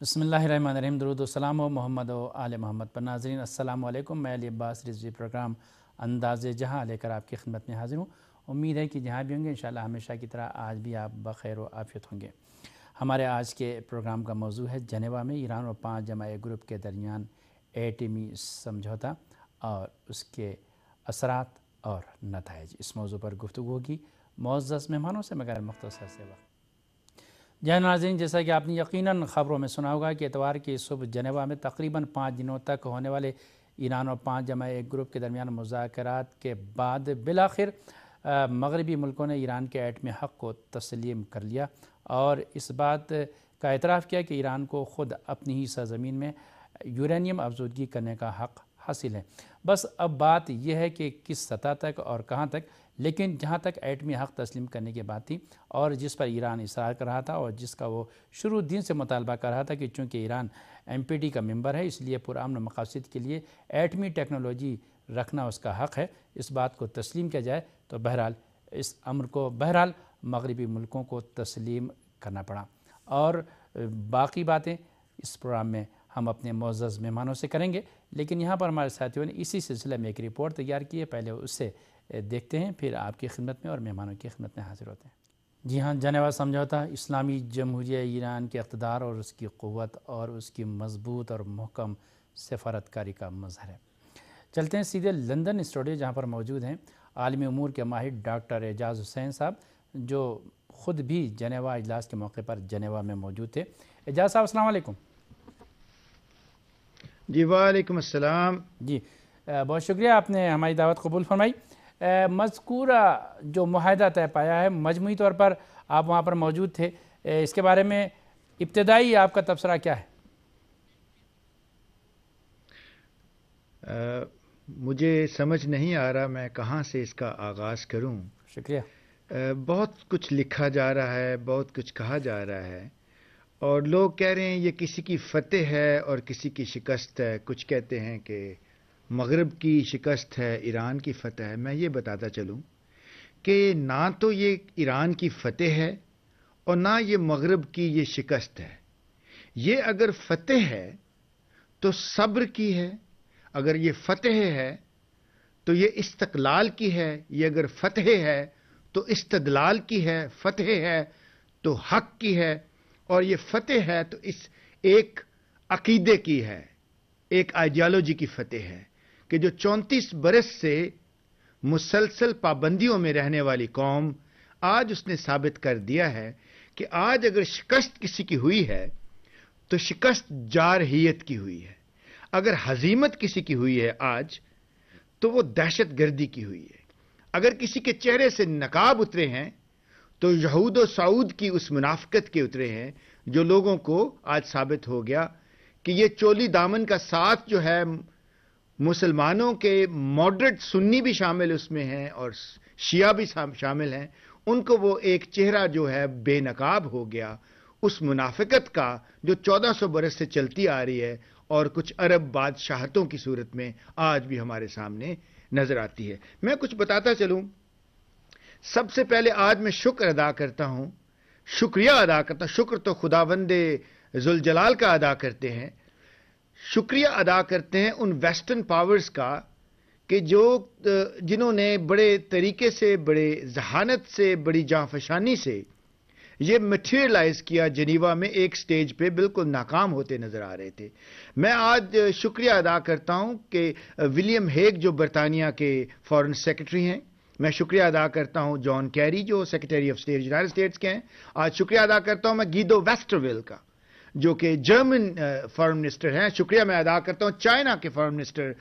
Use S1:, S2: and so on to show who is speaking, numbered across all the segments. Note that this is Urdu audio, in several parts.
S1: بسم اللہ الرحمن الرحیم، درود و سلام و محمد و آل محمد پر ناظرین السلام علیکم۔ میں علی عباس رضوی پروگرام انداز جہاں لے کر آپ کی خدمت میں حاضر ہوں۔ امید ہے کہ جہاں بھی ہوں گے انشاءاللہ ہمیشہ کی طرح آج بھی آپ بخیر و عافیت ہوں گے۔ ہمارے آج کے پروگرام کا موضوع ہے جنیوا میں ایران اور 5 جماعت گروپ کے درمیان ایٹمی سمجھوتا اور اس کے اثرات اور نتائج۔ اس موضوع پر گفتگو ہوگی معزز مہمانوں سے مگر مختصر سے وقت۔ جی ناظرین، جیسا کہ آپ نے یقیناً خبروں میں سنا ہوگا کہ اتوار کی صبح جنیوا میں تقریباً 5 دنوں تک ہونے والے ایران اور 5 جماعت گروپ کے درمیان مذاکرات کے بعد بالآخر مغربی ملکوں نے ایران کے ایٹمی حق کو تسلیم کر لیا اور اس بات کا اعتراف کیا کہ ایران کو خود اپنی ہی سرزمین میں یورینیم افزودگی کرنے کا حق حاصل ہے۔ بس اب بات یہ ہے کہ کس سطح تک اور کہاں تک، لیکن جہاں تک ایٹمی حق تسلیم کرنے کی بات تھی اور جس پر ایران اصرار کر رہا تھا اور جس کا وہ شروع دن سے مطالبہ کر رہا تھا کہ چونکہ ایران NPT کا ممبر ہے اس لیے پرامن مقاصد کے لیے ایٹمی ٹیکنالوجی رکھنا اس کا حق ہے، اس بات کو تسلیم کیا جائے تو بہرحال اس امر کو مغربی ملکوں کو تسلیم کرنا پڑا۔ اور باقی باتیں اس پروگرام میں ہم اپنے معزز مہمانوں سے کریں گے، لیکن یہاں پر ہمارے ساتھیوں نے اسی سلسلے میں ایک رپورٹ تیار کی ہے، پہلے اسے دیکھتے ہیں پھر آپ کی خدمت میں اور مہمانوں کی خدمت میں حاضر ہوتے ہیں۔ جی ہاں، جنیوا سمجھوتا اسلامی جمہوریہ ایران کے اقتدار اور اس کی قوت اور اس کی مضبوط اور محکم سفارتکاری کا مظہر ہے۔ چلتے ہیں سیدھے لندن اسٹوڈیو جہاں پر موجود ہیں عالمی امور کے ماہر ڈاکٹر اعجاز حسین صاحب، جو خود بھی جنیوا اجلاس کے موقع پر جنیوا میں موجود تھے۔ اعجاز صاحب السلام علیکم۔
S2: جی وعلیکم السلام۔
S1: جی بہت شکریہ، آپ نے ہماری دعوت قبول فرمائی۔ مذکورہ جو معاہدہ طے پایا ہے مجموعی طور پر آپ وہاں پر موجود تھے، اس کے بارے میں ابتدائی آپ کا تبصرہ کیا ہے؟
S2: مجھے سمجھ نہیں آ رہا میں کہاں سے اس کا آغاز کروں۔
S1: شکریہ۔
S2: بہت کچھ لکھا جا رہا ہے، بہت کچھ کہا جا رہا ہے اور لوگ کہہ رہے ہیں یہ کسی کی فتح ہے اور کسی کی شکست ہے۔ کچھ کہتے ہیں کہ مغرب کی شکست ہے، ایران کی فتح ہے۔ میں یہ بتاتا چلوں کہ نہ تو یہ ایران کی فتح ہے اور نہ یہ مغرب کی یہ شکست ہے۔ یہ اگر فتح ہے تو صبر کی ہے، اگر یہ فتح ہے تو یہ استقلال کی ہے، یہ اگر فتح ہے تو استدلال کی ہے، فتح ہے تو حق کی ہے، اور یہ فتح ہے تو اس ایک عقیدے کی ہے، ایک آئیڈیالوجی کی فتح ہے کہ جو 34 برس سے مسلسل پابندیوں میں رہنے والی قوم آج اس نے ثابت کر دیا ہے کہ آج اگر شکست کسی کی ہوئی ہے تو شکست جارحیت کی ہوئی ہے، اگر ہزیمت کسی کی ہوئی ہے آج تو وہ دہشت گردی کی ہوئی ہے، اگر کسی کے چہرے سے نقاب اترے ہیں تو یہود و سعود کی اس منافقت کے اترے ہیں جو لوگوں کو آج ثابت ہو گیا کہ یہ چولی دامن کا ساتھ جو ہے مسلمانوں کے ماڈریٹ سنی بھی شامل اس میں ہیں اور شیعہ بھی شامل ہیں، ان کو وہ ایک چہرہ جو ہے بے نقاب ہو گیا اس منافقت کا جو 1400 برس سے چلتی آ رہی ہے اور کچھ عرب بادشاہتوں کی صورت میں آج بھی ہمارے سامنے نظر آتی ہے۔ میں کچھ بتاتا چلوں۔ سب سے پہلے آج میں شکر ادا کرتا ہوں، شکریہ ادا کرتا ہوں۔ شکر تو خداوند ذوالجلال کا ادا کرتے ہیں، شکریہ ادا کرتے ہیں ان ویسٹرن پاورز کا کہ جنہوں نے بڑے طریقے سے، بڑے ذہانت سے، بڑی جانفشانی سے یہ میٹیریلائز کیا جنیوا میں، ایک سٹیج پہ بالکل ناکام ہوتے نظر آ رہے تھے۔ میں آج شکریہ ادا کرتا ہوں کہ ولیم ہیگ جو برطانیہ کے فارن سیکرٹری ہیں، میں شکریہ ادا کرتا ہوں جان کیری جو secretary of state United States کے ہیں، آج شکریہ ادا کرتا ہوں میں گیدو ویسٹرویل کا جو کہ جرمن فارن منسٹر ہیں، شکریہ میں ادا کرتا ہوں چائنا کے فارن منسٹر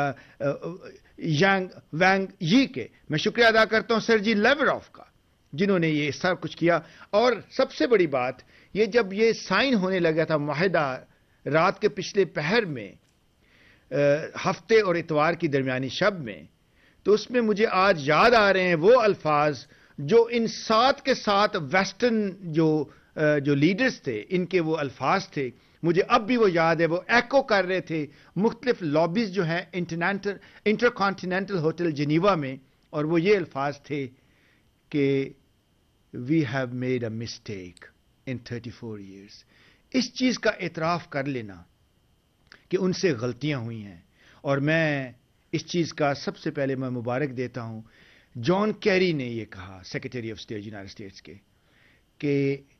S2: یانگ وانگ یی کے، میں شکریہ ادا کرتا ہوں سرجی لیوروف کا جنہوں نے یہ سب کچھ کیا۔ اور سب سے بڑی بات یہ جب یہ سائن ہونے لگا تھا معاہدہ رات کے پچھلے پہر میں، ہفتے اور اتوار کی درمیانی شب میں، تو اس میں مجھے آج یاد آ رہے ہیں وہ الفاظ جو ان 7 کے 7 ویسٹرن جو لیڈرز تھے ان کے وہ الفاظ تھے، مجھے اب بھی وہ یاد ہے، وہ ایکو کر رہے تھے مختلف لابیز جو ہیں انٹر کانٹیننٹل ہوٹل جنیوا میں، اور وہ یہ الفاظ تھے کہ we have made a mistake in 34 years۔ اس چیز کا اعتراف کر لینا کہ ان سے غلطیاں ہوئی ہیں. اور میں اس چیز کا سب سے پہلے میں مبارک دیتا ہوں. جان کیری نے یہ کہا، secretary of state United States کے، کہ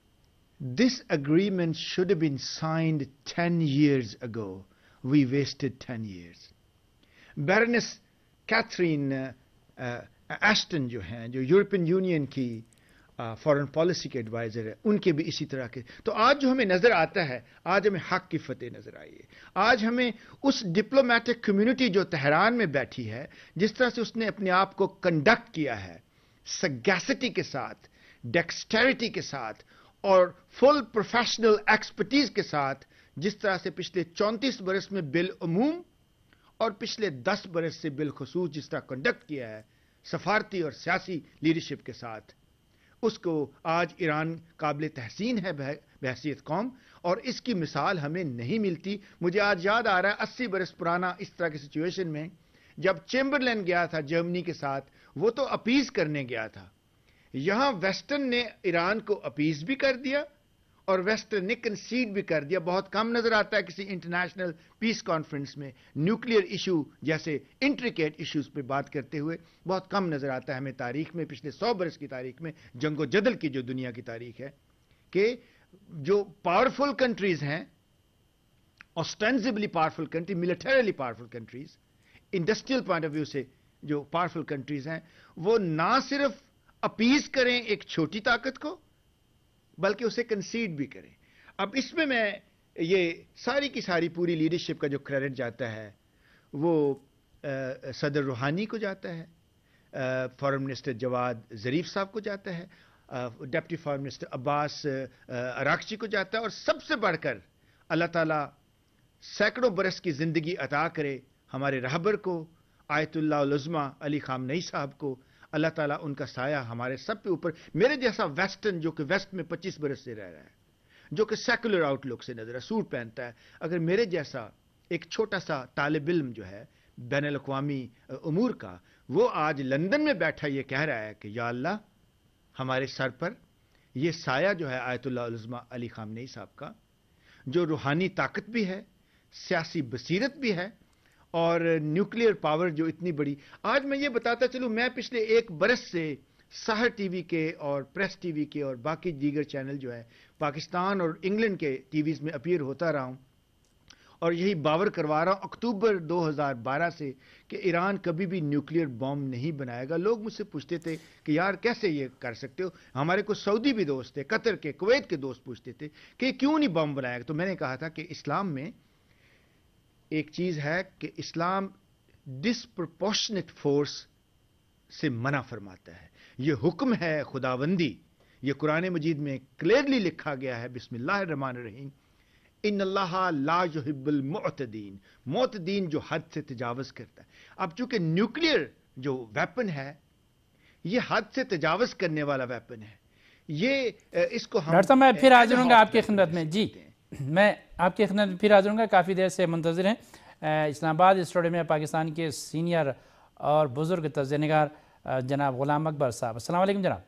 S2: this agreement should have been signed 10 years ago. We wasted 10 years. Baroness Catherine Ashton جو ہیں، جو یورپین یونین کی فارن پالیسی کے ایڈوائزر ہے، ان کے بھی اسی طرح کے. تو آج جو ہمیں نظر آتا ہے، آج ہمیں حق کی فتح نظر آئی ہے. آج ہمیں اس ڈپلومیٹک کمیونٹی جو تہران میں بیٹھی ہے، جس طرح سے اس نے اپنے آپ کو کنڈکٹ کیا ہے، سگیسٹی کے ساتھ، ڈیکسٹیریٹی کے ساتھ اور فل پروفیشنل ایکسپرٹیز کے ساتھ، جس طرح سے پچھلے 34 برس میں بالعموم اور پچھلے 10 برس سے بالخصوص جس طرح کنڈکٹ کیا ہے سفارتی اور سیاسی لیڈرشپ کے ساتھ، اس کو آج ایران قابل تحسین ہے بحیثیت قوم. اور اس کی مثال ہمیں نہیں ملتی. مجھے آج یاد آ رہا ہے 80 برس پرانا اس طرح کی سچویشن میں جب چیمبرلین گیا تھا جرمنی کے ساتھ، وہ تو اپیز کرنے گیا تھا. یہاں ویسٹرن نے ایران کو اپیز بھی کر دیا اور ویسٹرن نے کنسیڈ بھی کر دیا. بہت کم نظر آتا ہے کسی انٹرنیشنل پیس کانفرنس میں نیوکلیئر ایشو جیسے انٹریکیٹ ایشوز پہ بات کرتے ہوئے. بہت کم نظر آتا ہے ہمیں تاریخ میں، پچھلے 100 برس کی تاریخ میں، جنگ و جدل کی جو دنیا کی تاریخ ہے، کہ جو پاورفل کنٹریز ہیں، ostensibly powerful country, militarily powerful countries, industrial point of view سے جو پاورفل کنٹریز ہیں، وہ نہ صرف اپیز کریں ایک چھوٹی طاقت کو بلکہ اسے کنسیڈ بھی کریں. اب اس میں یہ ساری کی ساری پوری لیڈرشپ کا جو کریڈٹ جاتا ہے وہ صدر روحانی کو جاتا ہے، فارن منسٹر جواد ظریف صاحب کو جاتا ہے، deputy foreign minister Abbas Araghchi کو جاتا ہے، اور سب سے بڑھ کر اللہ تعالیٰ سینکڑوں برس کی زندگی عطا کرے ہمارے رہبر کو، آیت اللہ العظمیٰ علی خامنئی صاحب کو. اللہ تعالیٰ ان کا سایہ ہمارے سب پہ اوپر. میرے جیسا ویسٹرن جو کہ ویسٹ میں 25 برس سے رہ رہا ہے، جو کہ سیکولر آؤٹ لک سے نظر ہے، سوٹ پہنتا ہے، اگر میرے جیسا ایک چھوٹا سا طالب علم جو ہے بین الاقوامی امور کا، وہ آج لندن میں بیٹھا یہ کہہ رہا ہے کہ یا اللہ ہمارے سر پر یہ سایہ جو ہے آیت اللہ العظمیٰ علی خامنئی صاحب کا، جو روحانی طاقت بھی ہے، سیاسی بصیرت بھی ہے، اور نیوکلیئر پاور جو اتنی بڑی. آج میں یہ بتاتا چلوں، میں پچھلے 1 برس سے سحر ٹی وی کے اور پریس ٹی وی کے اور باقی دیگر چینل جو ہے پاکستان اور انگلینڈ کے ٹی ویز میں اپیئر ہوتا رہا ہوں، اور یہی باور کروا رہا ہوں اکتوبر 2012 سے کہ ایران کبھی بھی نیوکلیئر بام نہیں بنائے گا. لوگ مجھ سے پوچھتے تھے کہ یار کیسے یہ کر سکتے ہو؟ ہمارے کو سعودی بھی دوست تھے، قطر کے، کویت کے دوست پوچھتے تھے کہ کیوں نہیں بم بنائے گا. تو میں نے کہا تھا کہ اسلام میں ایک چیز ہے کہ اسلام ڈسپرپورشنیٹ فورس سے منع فرماتا ہے. یہ حکم ہے خداوندی، یہ قرآن مجید میں کلیئرلی لکھا گیا ہے، بسم اللہ الرحمن الرحیم، ان اللہ لا یحب المعتدین، معتدین جو حد سے تجاوز کرتا ہے. اب چونکہ نیوکلیئر جو ویپن ہے یہ حد سے تجاوز کرنے والا ویپن ہے، یہ اس کو ہم
S1: ڈاکٹر صاحب میں پھر حاضر ہوں گا آپ کی خدمت میں. جی میں آپ کی خدمت میں پھر حاضر ہوں گا، کافی دیر سے منتظر ہیں. اسلام آباد اسٹوڈیو میں پاکستان کے سینئر اور بزرگ تجزیہ نگار جناب غلام اکبر صاحب. السلام علیکم جناب.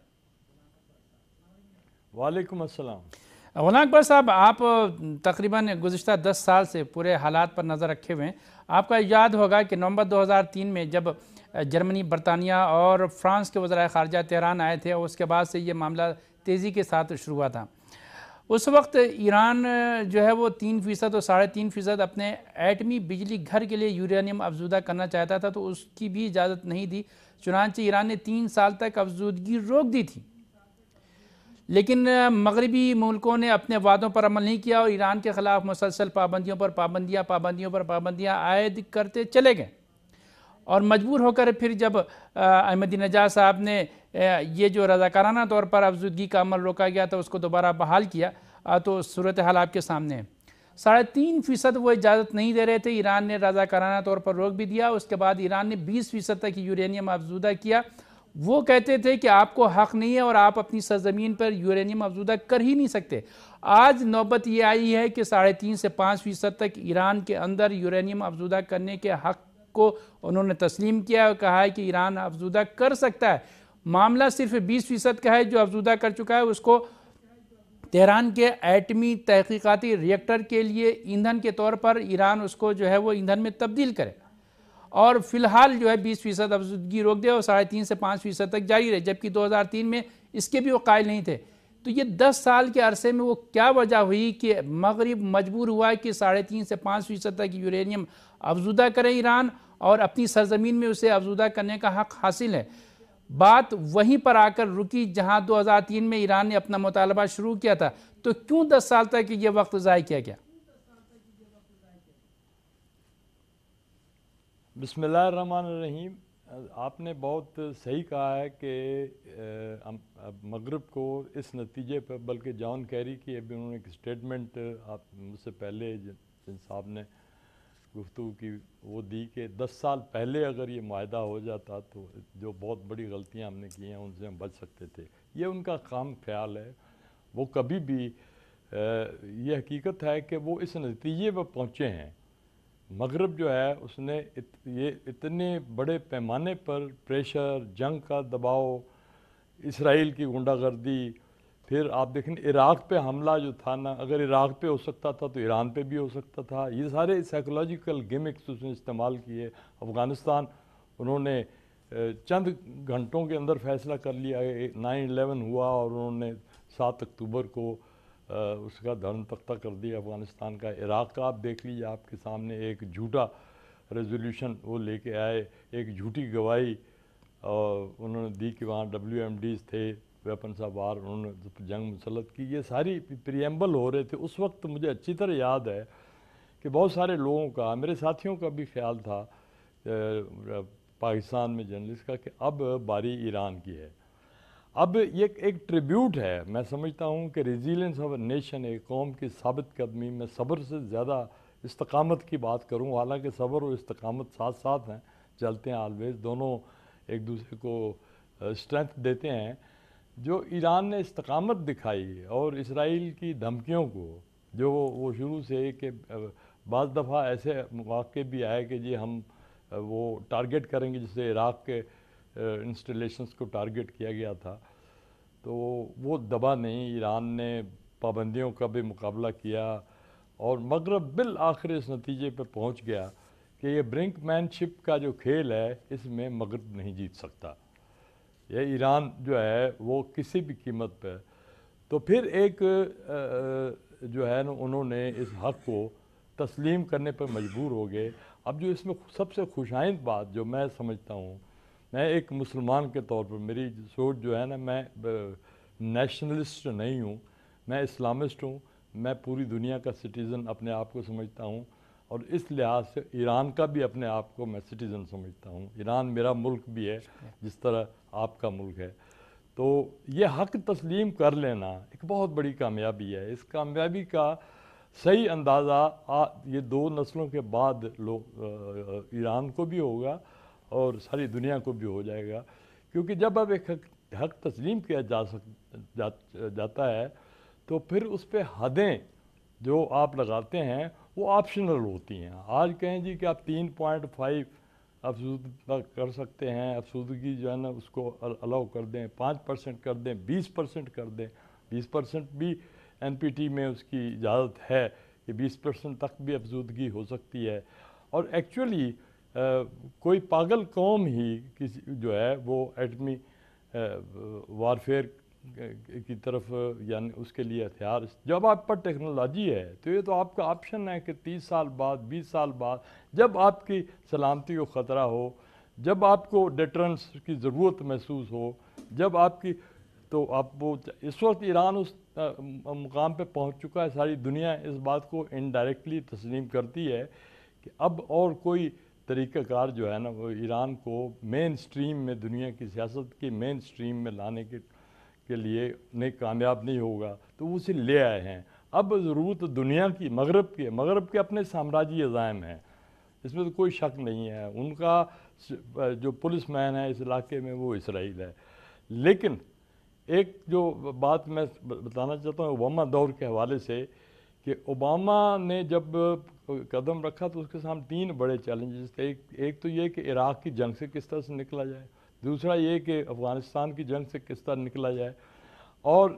S3: وعلیکم السلام.
S1: غلام اکبر صاحب، آپ تقریباً گزشتہ 10 سال سے پورے حالات پر نظر رکھے ہوئے ہیں. آپ کا یاد ہوگا کہ نومبر 2003 میں جب جرمنی، برطانیہ اور فرانس کے وزرائے خارجہ تہران آئے تھے اور اس کے بعد سے یہ معاملہ تیزی کے ساتھ شروع ہوا تھا. اس وقت ایران جو ہے وہ 3% اور 3.5% اپنے ایٹمی بجلی گھر کے لیے یورینیم افزودہ کرنا چاہتا تھا، تو اس کی بھی اجازت نہیں دی. چنانچہ ایران نے 3 سال تک افزودگی روک دی تھی، لیکن مغربی ملکوں نے اپنے وعدوں پر عمل نہیں کیا اور ایران کے خلاف مسلسل پابندیوں پر پابندیاں عائد کرتے چلے گئے. اور مجبور ہو کر پھر جب احمدی نژاد صاحب نے یہ جو رضاکارانہ طور پر افزودگی کا عمل روکا گیا تھا اس کو دوبارہ بحال کیا، تو صورتحال آپ کے سامنے ہے. 3.5% وہ اجازت نہیں دے رہے تھے، ایران نے رضاکارانہ طور پر روک بھی دیا. اس کے بعد ایران نے 20% تک یورینیم افزودہ کیا. وہ کہتے تھے کہ آپ کو حق نہیں ہے اور آپ اپنی سرزمین پر یورینیم افزودہ کر ہی نہیں سکتے. آج نوبت یہ آئی ہے کہ 3.5 سے 5% تک ایران کے اندر یورینیم افزودہ کرنے کے حق کو انہوں نے تسلیم کیا اور کہا ہے کہ ایران افزودہ کر سکتا ہے. معاملہ صرف 20% کا ہے، جو افزودہ کر چکا ہے اس کو تہران کے ایٹمی تحقیقاتی ریئیکٹر کے لیے ایندھن کے طور پر ایران اس کو جو ہے وہ ایندھن میں تبدیل کرے اور فی الحال جو ہے 20% افزودگی روک دے اور 3.5 سے 5% تک جاری رہے، جبکہ 2003 میں اس کے بھی وہ قائل نہیں تھے۔ تو یہ 10 سال کے عرصے میں وہ کیا وجہ ہوئی کہ مغرب مجبور ہوا کہ 3.5 سے 5% تک یورینیم افزودہ کرے ایران اور اپنی سرزمین میں اسے افزودہ کرنے کا حق حاصل ہے؟ بات وہیں پر آ کر رکی جہاں 2003 میں ایران نے اپنا مطالبہ شروع کیا تھا، تو کیوں 10 سال تک یہ وقت ضائع کیا گیا؟
S3: بسم اللہ الرحمن الرحیم۔ آپ نے بہت صحیح کہا ہے کہ مغرب کو اس نتیجے پر، بلکہ جان کیری کی ابھی انہوں نے ایک اسٹیٹمنٹ آپ مجھ سے پہلے جن صاحب نے گفتگو کی وہ دی کہ 10 سال پہلے اگر یہ معاہدہ ہو جاتا تو جو بہت بڑی غلطیاں ہم نے کی ہیں ان سے ہم بچ سکتے تھے۔ یہ ان کا خام خیال ہے۔ وہ کبھی بھی یہ حقیقت ہے کہ وہ اس نتیجے پر پہنچے ہیں۔ مغرب جو ہے اس نے یہ اتنے بڑے پیمانے پر پریشر، جنگ کا دباؤ، اسرائیل کی غنڈہ گردی، پھر آپ دیکھیں عراق پہ حملہ جو تھا نا، اگر عراق پہ ہو سکتا تھا تو ایران پہ بھی ہو سکتا تھا۔ یہ سارے سائیکولوجیکل گیمکس اس نے استعمال کیے۔ افغانستان انہوں نے چند گھنٹوں کے اندر فیصلہ کر لیا۔ 9/11 ہوا اور انہوں نے 7 اکتوبر کو اس کا دھرم تختہ کر دیا افغانستان کا۔ عراق کا آپ دیکھ لیجیے، آپ کے سامنے ایک جھوٹا ریزولوشن وہ لے کے آئے، ایک جھوٹی گواہی انہوں نے دی کہ وہاں WMDs تھے، ویپنس آف وار، انہوں نے جنگ مسلط کی۔ یہ ساری پریمبل ہو رہے تھے اس وقت۔ مجھے اچھی طرح یاد ہے کہ بہت سارے لوگوں کا، میرے ساتھیوں کا بھی خیال تھا پاکستان میں جرنلسٹ کا کہ اب باری ایران کی ہے۔ اب یہ ایک ٹریبیوٹ ہے، میں سمجھتا ہوں کہ ریزیلنس آف اے نیشن، ایک قوم کی ثابت قدمی میں صبر سے زیادہ استقامت کی بات کروں، حالانکہ صبر اور استقامت ساتھ ساتھ ہیں، چلتے ہیں آلویز، دونوں ایک دوسرے کو اسٹرینتھ دیتے ہیں۔ جو ایران نے استقامت دکھائی اور اسرائیل کی دھمکیوں کو، جو وہ شروع سے کہ بعض دفعہ ایسے مواقع بھی آئے کہ جی ہم وہ ٹارگٹ کریں گے، جسے عراق کے انسٹالیشنز کو ٹارگٹ کیا گیا تھا، تو وہ دبا نہیں، ایران نے پابندیوں کا بھی مقابلہ کیا اور مغرب بالآخر اس نتیجے پہ پہنچ گیا کہ یہ برنک مین شپ کا جو کھیل ہے اس میں مغرب نہیں جیت سکتا۔ یہ ایران جو ہے وہ کسی بھی قیمت پہ، تو پھر ایک جو ہے نا انہوں نے اس حق کو تسلیم کرنے پر مجبور ہو گئے۔ اب جو اس میں سب سے خوشائند بات جو میں سمجھتا ہوں، میں ایک مسلمان کے طور پر میری سوچ جو ہے نا، میں نیشنلسٹ نہیں ہوں، میں اسلامسٹ ہوں، میں پوری دنیا کا سٹیزن اپنے آپ کو سمجھتا ہوں، اور اس لحاظ سے ایران کا بھی اپنے آپ کو میں سٹیزن سمجھتا ہوں۔ ایران میرا ملک بھی ہے جس طرح آپ کا ملک ہے۔ تو یہ حق تسلیم کر لینا ایک بہت بڑی کامیابی ہے۔ اس کامیابی کا صحیح اندازہ یہ 2 نسلوں کے بعد ایران کو بھی ہوگا اور ساری دنیا کو بھی ہو جائے گا، کیونکہ جب اب ایک حق تسلیم کیا جاتا ہے تو پھر اس پہ حدیں جو آپ لگاتے ہیں وہ آپشنل ہوتی ہیں۔ آج کہیں جی کہ آپ 3.5 افزودہ کر سکتے ہیں، افزودگی جو ہے نا اس کو الاؤ کر دیں، 5% کر دیں، 20% کر دیں۔ 20% بھی NPT میں اس کی اجازت ہے کہ 20% تک بھی افزودگی ہو سکتی ہے، اور ایکچولی کوئی پاگل قوم ہی کسی جو ہے وہ ایٹمی وارفیئر کی طرف، یعنی اس کے لیے ہتھیار، جب آپ پر ٹیکنالوجی ہے تو یہ تو آپ کا آپشن ہے کہ 30 سال بعد، 20 سال بعد، جب آپ کی سلامتی کو خطرہ ہو، جب آپ کو ڈیٹرنس کی ضرورت محسوس ہو، جب آپ کی، تو آپ وہ اس وقت ایران اس مقام پہ پہنچ چکا ہے، ساری دنیا اس بات کو انڈائریکٹلی تسلیم کرتی ہے کہ اب اور کوئی طریقہ کار جو ہے نا وہ ایران کو مین سٹریم میں، دنیا کی سیاست کی مین سٹریم میں لانے کے لیے کامیاب نہیں ہوگا، تو وہ اسے لے آئے ہیں۔ اب ضرورت دنیا کی، مغرب کے اپنے سامراجی عزائم ہیں، اس میں تو کوئی شک نہیں ہے۔ ان کا جو پولیس مین ہے اس علاقے میں وہ اسرائیل ہے۔ لیکن ایک جو بات میں بتانا چاہتا ہوں اوباما دور کے حوالے سے، کہ اوباما نے جب قدم رکھا تو اس کے سامنے 3 بڑے چیلنجز تھے۔ ایک تو یہ کہ عراق کی جنگ سے کس طرح سے نکلا جائے، دوسرا یہ کہ افغانستان کی جنگ سے کس طرح نکلا جائے، اور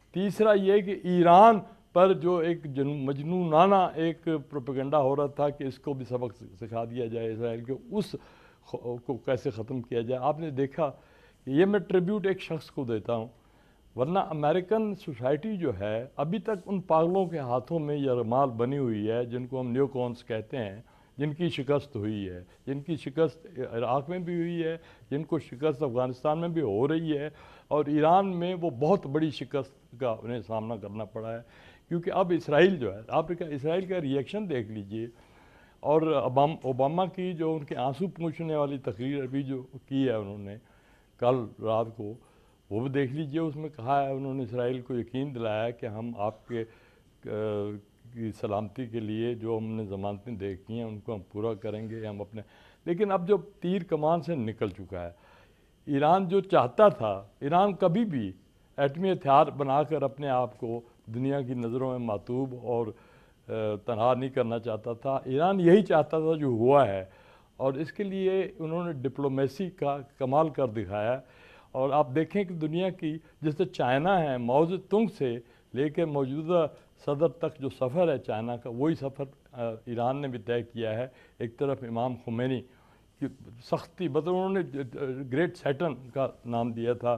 S3: تیسرا یہ کہ ایران پر جو ایک مجنونانہ ایک پروپیگنڈا ہو رہا تھا کہ اس کو بھی سبق سکھا دیا جائے اسرائیل کے، اس کو کیسے ختم کیا جائے. آپ نے دیکھا کہ یہ میں ٹریبیوٹ ایک شخص کو دیتا ہوں، ورنہ امریکن سوسائٹی جو ہے ابھی تک ان پاگلوں کے ہاتھوں میں یہ رمال بنی ہوئی ہے جن کو ہم نیو کونس کہتے ہیں، جن کی شکست ہوئی ہے، جن کی شکست عراق میں بھی ہوئی ہے، جن کو شکست افغانستان میں بھی ہو رہی ہے، اور ایران میں وہ بہت بڑی شکست کا انہیں سامنا کرنا پڑا ہے. کیونکہ اب اسرائیل جو ہے، آپ اسرائیل کا ریئیکشن دیکھ لیجئے، اور اوباما کی جو ان کے آنسو پوچھنے والی تقریر ابھی جو کی ہے انہوں نے کل رات کو، وہ بھی دیکھ لیجئے. اس میں کہا ہے انہوں نے اسرائیل کو یقین دلایا ہے کہ ہم آپ کے کی سلامتی کے لیے جو ہم نے ضمانتیں دیکھی ہیں ان کو ہم پورا کریں گے ہم اپنے. لیکن اب جو تیر کمان سے نکل چکا ہے، ایران جو چاہتا تھا، ایران کبھی بھی ایٹمی ہتھیار بنا کر اپنے آپ کو دنیا کی نظروں میں معتوب اور تنہا نہیں کرنا چاہتا تھا. ایران یہی چاہتا تھا جو ہوا ہے، اور اس کے لیے انہوں نے ڈپلومیسی کا کمال کر دکھایا. اور آپ دیکھیں کہ دنیا کی جیسے چائنا ہے، ماؤ زے تونگ سے لے کے موجودہ صدر تک جو سفر ہے چائنا کا، وہی سفر ایران نے بھی طے کیا ہے. ایک طرف امام خمینی کی سختی انہوں نے گریٹ سیٹن کا نام دیا تھا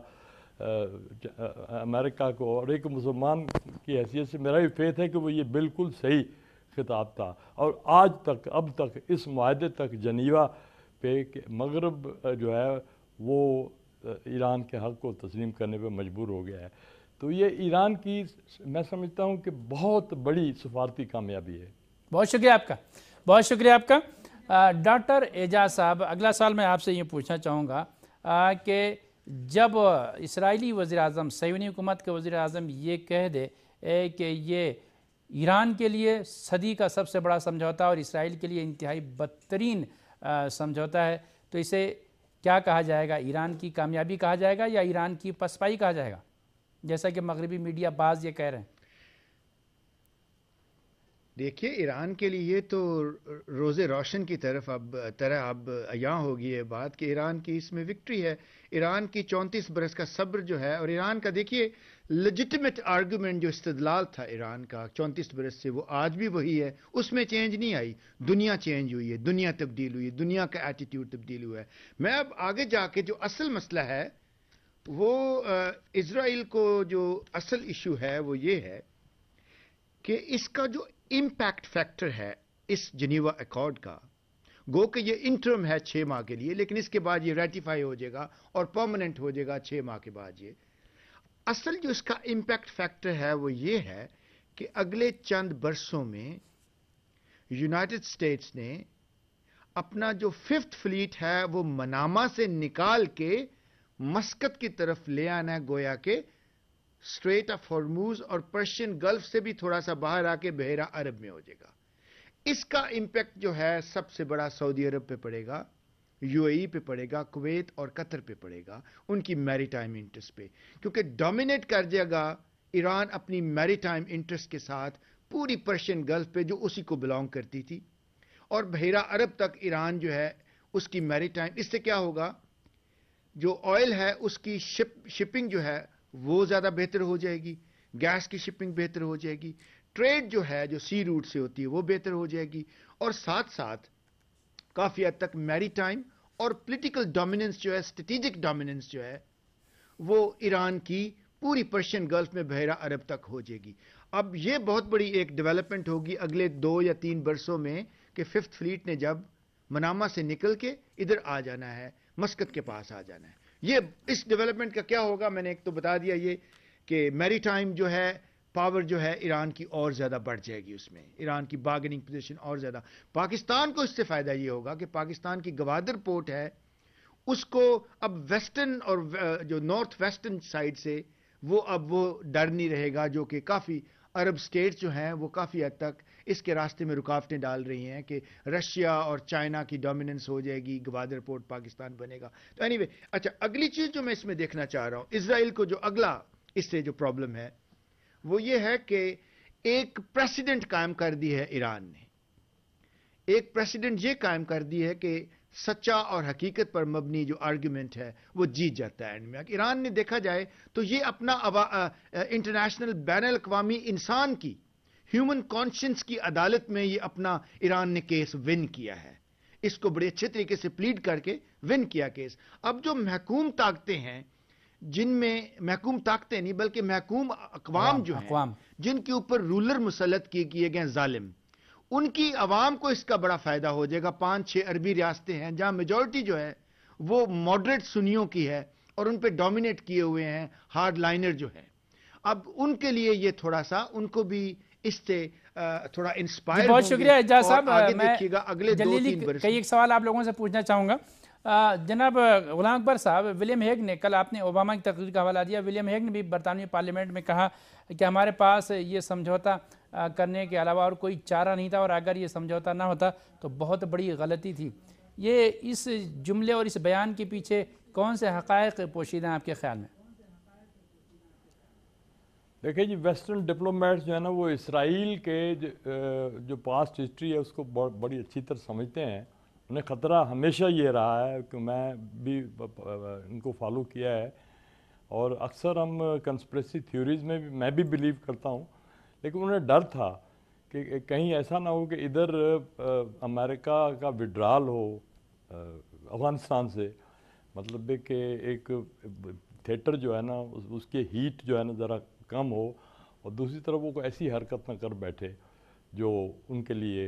S3: امریکہ کو، اور ایک مسلمان کی حیثیت سے میرا بھی فیتھ ہے کہ وہ یہ بالکل صحیح خطاب تھا. اور آج تک اب تک اس معاہدے تک جنیوا پہ کہ مغرب جو ہے وہ ایران کے حق کو تسلیم کرنے پہ مجبور ہو گیا ہے. تو یہ ایران کی میں سمجھتا ہوں کہ بہت بڑی سفارتی کامیابی ہے.
S1: بہت شکریہ آپ کا، بہت شکریہ آپ کا. ڈاکٹر اعجاز صاحب، اگلا سوال میں آپ سے یہ پوچھنا چاہوں گا کہ جب اسرائیلی وزیر اعظم، صہیونی حکومت کے وزیر اعظم یہ کہہ دے کہ یہ ایران کے لیے صدی کا سب سے بڑا سمجھوتا اور اسرائیل کے لیے انتہائی بدترین سمجھوتا ہے، تو اسے کیا کہا جائے گا؟ ایران کی کامیابی کہا جائے گا یا ایران کی پسپائی کہا جائے گا، جیسا کہ مغربی میڈیا بعض یہ کہہ رہے ہیں؟
S2: دیکھیے، ایران کے لیے تو روز روشن کی طرف اب عیاں ہوگی یہ بات کہ ایران کی اس میں وکٹری ہے. ایران کی 34 برس کا صبر جو ہے، اور ایران کا دیکھیے لیجٹمیٹ آرگومنٹ جو استدلال تھا ایران کا 34 برس سے، وہ آج بھی وہی ہے، اس میں چینج نہیں آئی. دنیا چینج ہوئی ہے، دنیا تبدیل ہوئی ہے، دنیا کا ایٹیٹیوڈ تبدیل ہوا ہے. میں اب آگے جا کے جو اصل مسئلہ ہے وہ اسرائیل کو جو اصل ایشو ہے وہ یہ ہے کہ اس کا جو امپیکٹ فیکٹر ہے اس جنیوا ایکارڈ کا، گو کہ یہ انٹرم ہے 6 ماہ کے لیے، لیکن اس کے بعد یہ ریٹیفائی ہو جائے گا اور پرماننٹ ہو جائے گا 6 ماہ کے بعد. یہ اصل جو اس کا امپیکٹ فیکٹر ہے وہ یہ ہے کہ اگلے چند برسوں میں یونائٹڈ اسٹیٹس نے اپنا جو 5th فلیٹ ہے وہ منامہ سے نکال کے مسقط کی طرف لے آنا ہے، گویا کہ اسٹریٹ آف ہارموز اور پرشین گلف سے بھی تھوڑا سا باہر آ کے بحیرہ عرب میں ہو جائے گا. اس کا امپیکٹ جو ہے سب سے بڑا سعودی عرب پہ پڑے گا، یو اے ای پہ پڑے گا، کویت اور قطر پہ پڑے گا، ان کی میری ٹائم انٹرسٹ پہ، کیونکہ ڈومینیٹ کر جائے گا ایران اپنی میری ٹائم انٹرسٹ کے ساتھ پوری پرشین گلف پہ جو اسی کو بلانگ کرتی تھی، اور بحیرہ عرب تک ایران جو ہے اس کی میری ٹائم. اس سے کیا ہوگا؟ جو آئل ہے اس کی شپنگ جو ہے وہ زیادہ بہتر ہو جائے گی، گیس کی شپنگ بہتر ہو جائے گی، ٹریڈ جو ہے جو سی روٹ سے ہوتی ہے وہ بہتر ہو جائے گی، اور ساتھ ساتھ کافی حد تک میری ٹائم اور پولیٹیکل ڈومیننس جو ہے، اسٹریٹجک ڈومیننس جو ہے وہ ایران کی پوری پرشین گلف میں بحیرہ عرب تک ہو جائے گی. اب یہ بہت بڑی ایک ڈیولپمنٹ ہوگی اگلے 2 یا 3 برسوں میں کہ 5th فلیٹ نے جب منامہ سے نکل کے ادھر آ جانا ہے، مسقط کے پاس آ جانا ہے. یہ اس ڈیولپمنٹ کا کیا ہوگا؟ میں نے ایک تو بتا دیا یہ کہ میری ٹائم جو ہے پاور جو ہے ایران کی اور زیادہ بڑھ جائے گی، اس میں ایران کی بارگننگ پوزیشن اور زیادہ. پاکستان کو اس سے فائدہ یہ ہوگا کہ پاکستان کی گوادر پورٹ ہے، اس کو اب ویسٹرن اور جو نارتھ ویسٹرن سائڈ سے وہ اب وہ ڈر نہیں رہے گا، جو کہ کافی عرب سٹیٹس جو ہیں وہ کافی حد تک اس کے راستے میں رکاوٹیں ڈال رہی ہیں کہ رشیا اور چائنا کی ڈومیننس ہو جائے گی، گوادر پورٹ پاکستان بنے گا. تو اینی وے، اچھا اگلی چیز جو میں اس میں دیکھنا چاہ رہا ہوں، اسرائیل کو جو اگلا اس سے جو پرابلم ہے وہ یہ ہے کہ ایک پریسیڈنٹ قائم کر دی ہے ایران نے. ایک پریسیڈنٹ یہ قائم کر دی ہے کہ سچا اور حقیقت پر مبنی جو آرگیومنٹ ہے وہ جیت جاتا ہے اینڈ میں. ایران نے دیکھا جائے تو یہ اپنا انٹرنیشنل بین الاقوامی انسان کی ہیومن کانشنس کی عدالت میں یہ اپنا ایران نے کیس ون کیا ہے. اس کو بڑے اچھے طریقے سے پلیڈ کر کے ون کیا کیس. اب جو محکوم طاقتیں ہیں، جن میں محکوم طاقتیں نہیں بلکہ محکوم اقوام جو ہیں، جن کے اوپر رولر مسلط کیے گئے ظالم، ان کی عوام کو اس کا بڑا فائدہ ہو جائے گا. 5-6 عربی ریاستیں ہیں جہاں میجورٹی جو ہے وہ ماڈریٹ سنیوں کی ہے اور ان پہ ڈومینیٹ کیے ہوئے ہیں ہارڈ لائنر جو ہیں. اب ان کے لیے یہ تھوڑا سا ان کو بھی اس سے تھوڑا انسپائر
S1: بہت شکریہ اجاز صاحب.
S2: آگے دیکھیے گا اگلے 2-3 برس
S1: کئی ایک سوال آپ لوگوں سے پوچھنا چاہوں گا. جناب غلام اکبر صاحب، ولیم ہیگ نے کل آپ نے اوباما کی تقریر کا حوالہ دیا، ولیم ہیگ نے بھی برطانوی پارلیمنٹ میں کہا کہ ہمارے پاس یہ سمجھوتا کرنے کے علاوہ اور کوئی چارہ نہیں تھا، اور اگر یہ سمجھوتا نہ ہوتا تو بہت بڑی غلطی تھی. یہ اس جملے اور اس بیان کے پیچھے کون سے حقائق پوشیدہ ہیں آپ کے خیال میں؟
S3: دیکھیں جی، ویسٹرن ڈپلومیٹس جو ہے نا وہ اسرائیل کے جو پاسٹ ہسٹری ہے اس کو بڑی اچھی طرح سمجھتے ہیں. انہیں خطرہ ہمیشہ یہ رہا ہے کہ میں بھی ان کو فالو کیا ہے، اور اکثر ہم کنسپریسی تھیوریز میں بھی میں بھی بلیو کرتا ہوں، لیکن انہیں ڈر تھا کہ کہیں ایسا نہ ہو کہ ادھر امریکہ کا وڈرال ہو افغانستان سے، مطلب ہے کہ ایک تھیٹر جو ہے نا اس کے ہیٹ جو ہے نا ذرا کم ہو، اور دوسری طرف وہ کوئی ایسی حرکت نہ کر بیٹھے جو ان کے لیے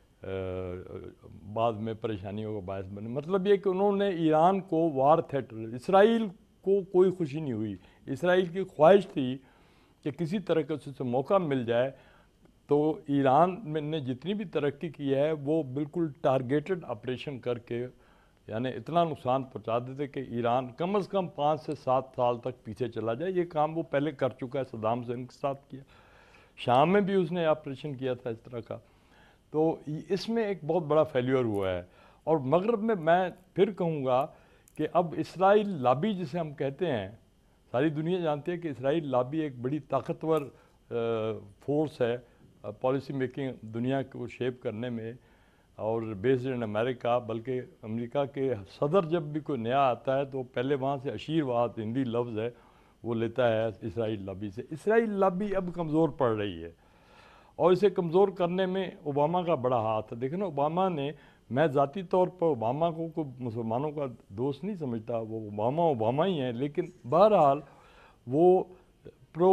S3: بعد میں پریشانیوں کا باعث بنے. مطلب یہ کہ انہوں نے ایران کو وار تھیٹر، اسرائیل کو کوئی خوشی نہیں ہوئی، اسرائیل کی خواہش تھی کہ کسی طرح کا اسے موقع مل جائے تو ایران نے جتنی بھی ترقی کی ہے وہ بالکل ٹارگیٹڈ آپریشن کر کے یعنی اتنا نقصان پہنچا دیتے کہ ایران کم از کم 5 سے 7 سال تک پیچھے چلا جائے. یہ کام وہ پہلے کر چکا ہے، صدام حسین کے ساتھ کیا، شام میں بھی اس نے آپریشن کیا تھا اس طرح کا. تو اس میں ایک بہت بڑا فیلیور ہوا ہے. اور مغرب میں پھر کہوں گا کہ اب اسرائیل لابی جسے ہم کہتے ہیں، ساری دنیا جانتی ہے کہ اسرائیل لابی ایک بڑی طاقتور فورس ہے پالیسی میکنگ دنیا کو شیپ کرنے میں، اور بیسڈ ان امریکہ. بلکہ امریکہ کے صدر جب بھی کوئی نیا آتا ہے تو پہلے وہاں سے آشیرواد ہندی لفظ ہے وہ لیتا ہے اسرائیل لابی سے. اسرائیل لابی اب کمزور پڑ رہی ہے، اور اسے کمزور کرنے میں اوباما کا بڑا ہاتھ ہے. دیکھیں نا، اوباما نے، میں ذاتی طور پر اوباما کو کوئی مسلمانوں کا دوست نہیں سمجھتا، وہ اوباما ہی ہیں، لیکن بہرحال وہ پرو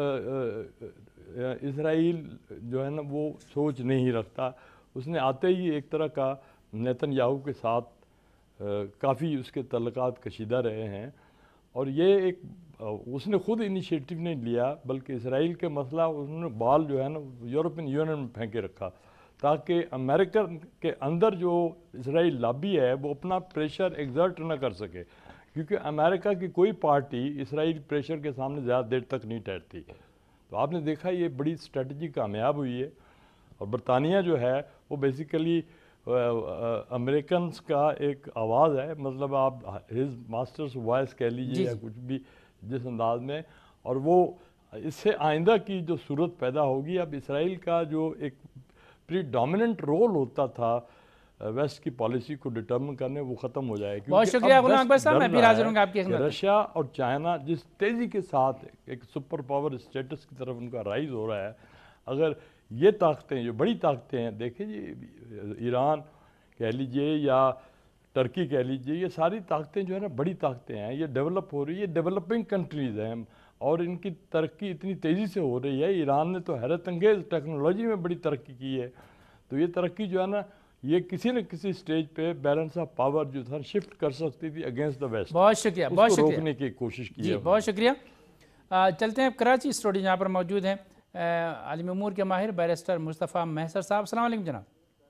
S3: اسرائیل جو ہے نا وہ سوچ نہیں رکھتا. اس نے آتے ہی ایک طرح کا نیتن یاہو کے ساتھ کافی اس کے تعلقات کشیدہ رہے ہیں، اور یہ ایک اس نے خود انیشیٹو نہیں لیا، بلکہ اسرائیل کے مسئلہ انہوں نے بال جو ہے نا یورپین یونین میں پھینکے رکھا تاکہ امریکہ کے اندر جو اسرائیل لابی ہے وہ اپنا پریشر ایگزرٹ نہ کر سکے، کیونکہ امریکہ کی کوئی پارٹی اسرائیل پریشر کے سامنے زیادہ دیر تک نہیں ٹھہرتی. تو آپ نے دیکھا یہ بڑی اسٹریٹجی کامیاب ہوئی ہے. اور برطانیہ جو ہے وہ بیسیکلی امریکنز کا ایک آواز ہے، مطلب آپ ہز ماسٹرز وائس کہہ لیجیے یا کچھ بھی جس انداز میں. اور وہ اس سے آئندہ کی جو صورت پیدا ہوگی، اب اسرائیل کا جو ایک پری ڈومیننٹ رول ہوتا تھا ویسٹ کی پالیسی کو ڈٹرمن کرنے، وہ ختم ہو جائے.
S1: بہت شکریہ غلام اکبر صاحب، میں پھر حاضر ہوں گا آپ کی خدمت.
S3: رشیا اور چائنا جس تیزی کے ساتھ ایک سپر پاور اسٹیٹس کی طرف ان کا رائز ہو رہا ہے، اگر یہ طاقتیں جو بڑی طاقتیں ہیں، دیکھیں جی ایران کہہ لیجئے یا ٹرکی کہہ لیجئے، یہ ساری طاقتیں جو ہے نا بڑی طاقتیں ہیں، یہ ڈیولپ ہو رہی ہے، یہ ڈیولپنگ کنٹریز ہیں اور ان کی ترقی اتنی تیزی سے ہو رہی ہے. ایران نے تو حیرت انگیز ٹیکنالوجی میں بڑی ترقی کی ہے. تو یہ ترقی جو ہے نا یہ کسی نہ کسی سٹیج پہ بیلنس آف پاور جو تھا شفٹ کر سکتی تھی اگینسٹ دا ویسٹ.
S1: بہت شکریہ،
S3: بہت شکریہ. روکنے کی کوشش کی
S1: جی بہت شکریہ. چلتے ہیں کراچی اسٹوڈیو جہاں پر موجود ہیں عالمی امور کے ماہر بیرسٹر مصطفیٰ محسر صاحب. السلام علیکم جناب.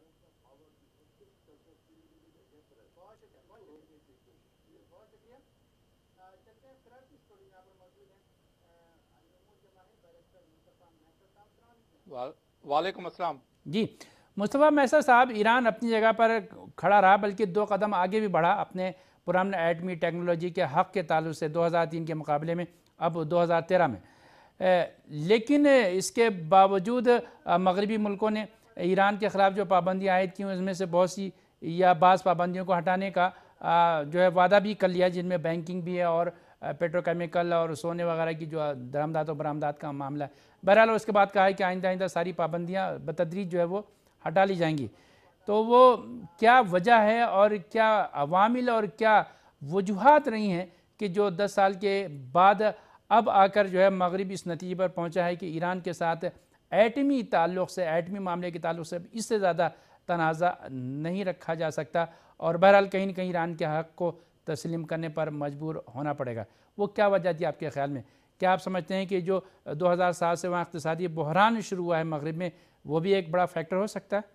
S4: وعلیکم السلام.
S1: جی مصطفیٰ محسر صاحب، ایران اپنی جگہ پر کھڑا رہا بلکہ 2 قدم آگے بھی بڑھا اپنے پرامن ایٹمی ٹیکنالوجی کے حق کے تعلق سے 2003 کے مقابلے میں اب 2013 میں. لیکن اس کے باوجود مغربی ملکوں نے ایران کے خلاف جو پابندیاں عائد کی اس میں سے بہت سی या बाज़ पाबंदियों को हटाने का जो है वादा भी कर लिया, जिनमें बैंकिंग भी है और पेट्रोकेमिकल और सोने वगैरह की जो दरामदात और बरामदात का मामला है। बहरहाल उसके बाद कहा है कि आइंदा सारी पाबंदियाँ बतदरीज जो है वो हटा ली जाएंगी। तो वो क्या वजह है और क्या अवामिल और क्या वजूहात रही हैं कि जो 10 साल के बाद अब आकर जो है मगरिब इस नतीजे पर पहुंचा है कि ईरान के साथ एटमी ताल्लुक़ से, एटमी मामले के ताल्लुक़ से इससे ज़्यादा तनाज़ा नहीं रखा जा सकता और बहरहाल कहीं न कहीं ईरान के हक़ को तस्लीम करने पर मजबूर होना पड़ेगा। वो क्या वजह थी आपके ख़्याल में? क्या आप समझते हैं कि जो 2007 से वहाँ इक़्तिसादी बहरान शुरू हुआ है मगरिब में, वो भी एक बड़ा फैक्टर हो सकता है?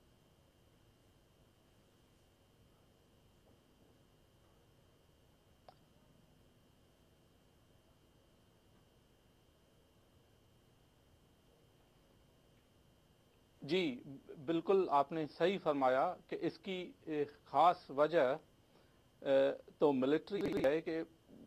S4: जी, बिल्कुल आपने सही फरमाया कि इसकी ख़ास वजह तो मिलिट्री है कि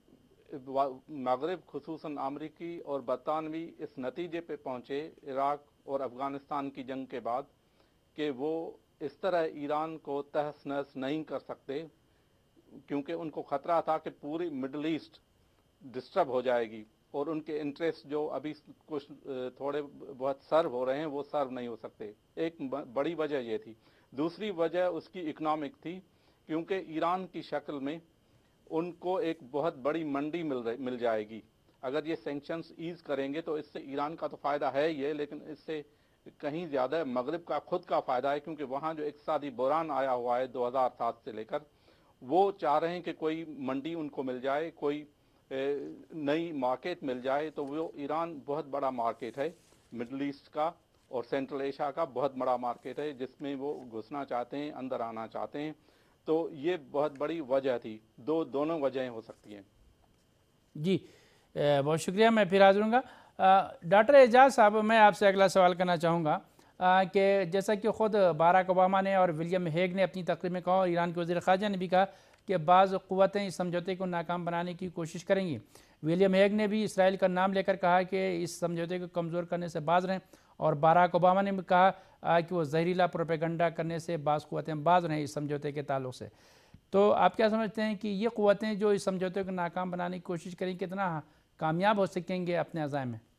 S4: मगरिब खुसूसन अमरीकी और बरतानवी इस नतीजे पे पहुँचे इराक़ और अफ़गानिस्तान की जंग के बाद कि वो इस तरह ईरान को तहस नहस नहीं कर सकते, क्योंकि उनको ख़तरा था कि पूरी मिडल ईस्ट डिस्टर्ब हो जाएगी और उनके इंटरेस्ट जो अभी कुछ थोड़े बहुत सर्व हो रहे हैं वो सर्व नहीं हो सकते। एक बड़ी वजह ये थी। दूसरी वजह उसकी इकनॉमिक थी, क्योंकि ईरान की शक्ल में उनको एक बहुत बड़ी मंडी मिल जाएगी। अगर ये सैंक्शंस ईज़ करेंगे तो इससे ईरान का तो फ़ायदा है ही है, लेकिन इससे कहीं ज़्यादा मगरिब का खुद का फ़ायदा है, क्योंकि वहाँ जो इक़्तिसादी बहरान आया हुआ है 2007 से लेकर, वो चाह रहे हैं कि कोई मंडी उनको मिल जाए, कोई नई मार्केट मिल जाए। तो वो ईरान बहुत बड़ा मार्केट है, मिडल ईस्ट का और सेंट्रल एशिया का बहुत बड़ा मार्केट है, जिसमें वो घुसना चाहते हैं, अंदर आना चाहते हैं। तो ये बहुत बड़ी वजह थी। दोनों वजहें हो सकती हैं।
S1: जी, बहुत शुक्रिया। मैं फिर हाजिर हूँगा। डॉक्टर एजाज साहब, मैं आपसे अगला सवाल करना चाहूँगा कि जैसा कि ख़ुद बाराक ओबामा ने और विलियम हेग ने अपनी तकरीर में कहा और ईरान के वज़ीर ख़ारजा ने भी कहा कि बाज़ क़ुव्वतें इस समझौते को नाकाम बनाने की कोशिश करेंगी। विलियम हेग ने भी इसराइल का नाम लेकर कहा कि इस समझौते को कमज़ोर करने से बाज़ रहें, और बाराक ओबामा ने भी कहा कि वो जहरीला प्रोपेगंडा करने से बाज़ क़ुव्वतें बाज़ रहें इस समझौते के ताल्लुक़ से। तो आप क्या समझते हैं कि ये क़ुव्वतें जो इस समझौते को नाकाम बनाने की कोशिश करें, कितना कामयाब हो सकेंगे अपने अज़ाइम में?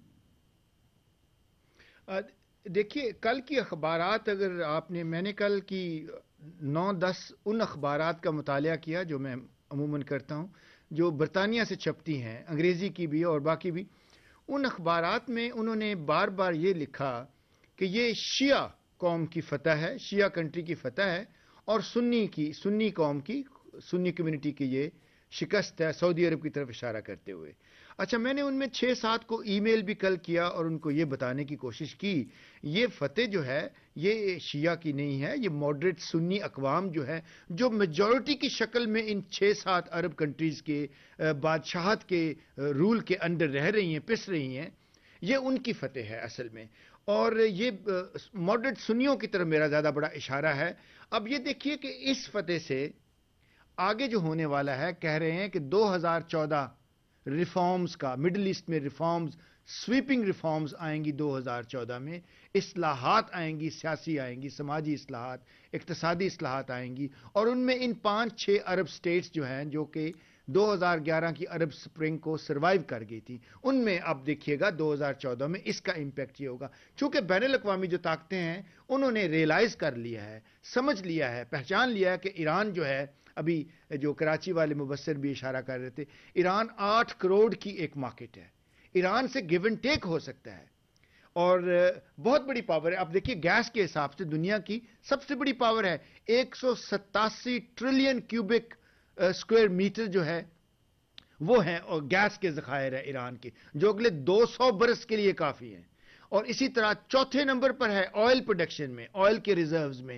S2: देखिए, कल की अखबारात अगर आपने, मैंने कल की 9-10 उन अखबारात का मुतालिया किया जो मैं अमूमन करता हूँ, जो बरतानिया से छपती हैं, अंग्रेज़ी की भी और बाकी भी। उन अखबारात में उन्होंने बार बार ये लिखा कि ये शिया कौम की फतह है, शिया कंट्री की फतह है, और सुन्नी कौम की, सुन्नी कम्युनिटी की ये शिकस्त है, सऊदी अरब की तरफ इशारा करते हुए। अच्छा, मैंने उनमें 6-7 को ईमेल भी कल किया और उनको ये बताने की कोशिश की, ये फतेह जो है ये शिया की नहीं है, ये मॉडरेट सुन्नी अकवाम जो है, जो मेजॉरिटी की शक्ल में इन 6-7 अरब कंट्रीज़ के बादशाहत के रूल के अंडर रह रही हैं, पिस रही हैं, ये उनकी फतेह है असल में। और ये मॉडरेट सुन्नियों की तरफ मेरा ज़्यादा बड़ा इशारा है। अब ये देखिए कि इस फतेह से आगे जो होने वाला है, कह रहे हैं कि 2014 रिफॉर्म्स का, मिडिल ईस्ट में रिफॉर्म्स, स्वीपिंग रिफॉर्म्स आएंगी 2014 में, इस्लाहात आएंगी, सियासी आएंगी, समाजी इस्लाहात, इक्तिसादी इस्लाहात आएंगी, और उनमें इन 5-6 अरब स्टेट्स जो हैं, जो कि 2011 की अरब स्प्रिंग को सर्वाइव कर गई थी, उनमें अब देखिएगा 2014 में इसका इम्पैक्ट ये होगा। चूंकि बैनुल अक़वामी जो ताकतें हैं उन्होंने रियलाइज़ कर लिया है, समझ लिया है, पहचान लिया है कि ईरान जो है, अभी जो कराची वाले मुबस्सिर भी इशारा कर रहे थे, ईरान 8 करोड़ की एक मार्केट है, ईरान से गिव एंड टेक हो सकता है और बहुत बड़ी पावर है। अब देखिए, गैस के हिसाब से दुनिया की सबसे बड़ी पावर है, 187 ट्रिलियन क्यूबिक स्क्वायर मीटर जो है वो है, और गैस के ज़खायर है ईरान के, जो अगले 200 बरस के लिए काफ़ी है। और इसी तरह चौथे नंबर पर है ऑयल प्रोडक्शन में, ऑयल के रिजर्व्स में